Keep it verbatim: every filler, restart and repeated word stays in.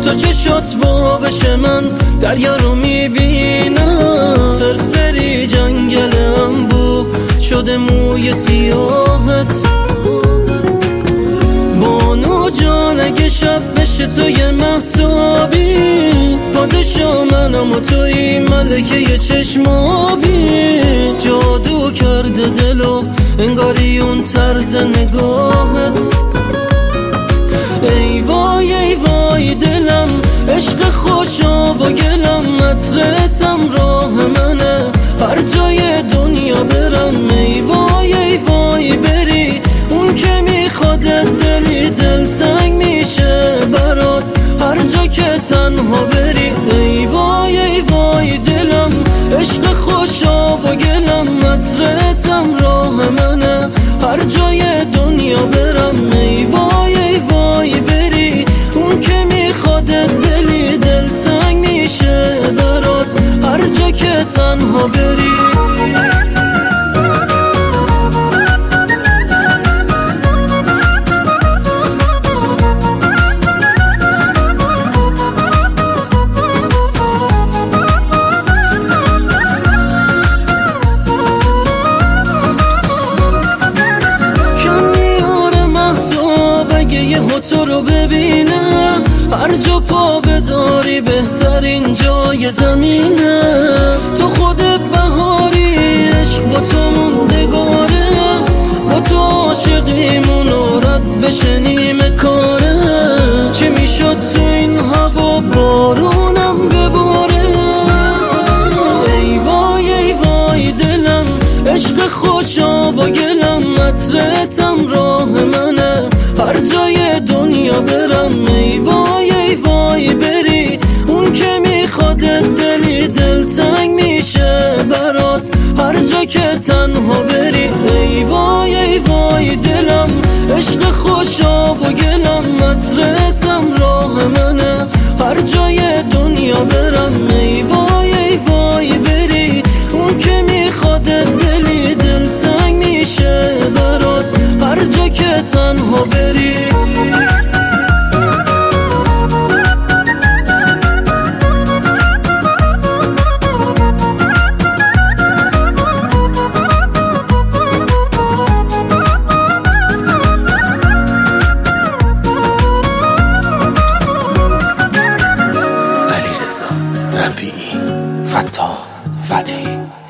تو چشات با بشه من دریا رو میبینم، فرفری جنگلم بو شده موی سیاهت. بانو جان اگه شب بشه توی مهتابی، پادشا منم و توی ملکه ی چشمابی. جادو کرده دلو انگاری اون طرز نگاهت. ای وای ای وای دلم عشق خوشا با گلم، عطرتم راه منه هر جای دنیا برم. ای وای ای وای بری اون که میخوادت، دلی دلتنگ میشه برات هر جا که تنها بری. ای وای ای وای دلم عشق خوشا با گلم، عطرتم راه منه هر جای دنیا برم. ای وای ای وای بری اون که میخوادت، دلی دلتنگ میشه برات هر جا که تنها بری. تو رو ببینم هر جا پا بذاری بهترین جای زمینه. تو خودت بهاری عشق با تو موندگاره، با تو عاشقیمون و رد بشه نیمه کاره. چه میشد تو این هوا بارونم بباره. ای وای ای وای دلم عشق خوشا با گلم، عطرتم راه منه هر جای دنیا برم. ای وای ای وای بری اون که میخوادت، دلی دلتنگ میشه برات هر جا که تنها بری. ای وای ای وای دلم عشق خوشا با گلم، عطرتم راه منه هر جای دنیا برم. ای وای ای وای بری اون که میخوادت، دلی دلتنگ میشه برات هر جا که تنها بری. علیرضا رفیعی، فتاح فتحی.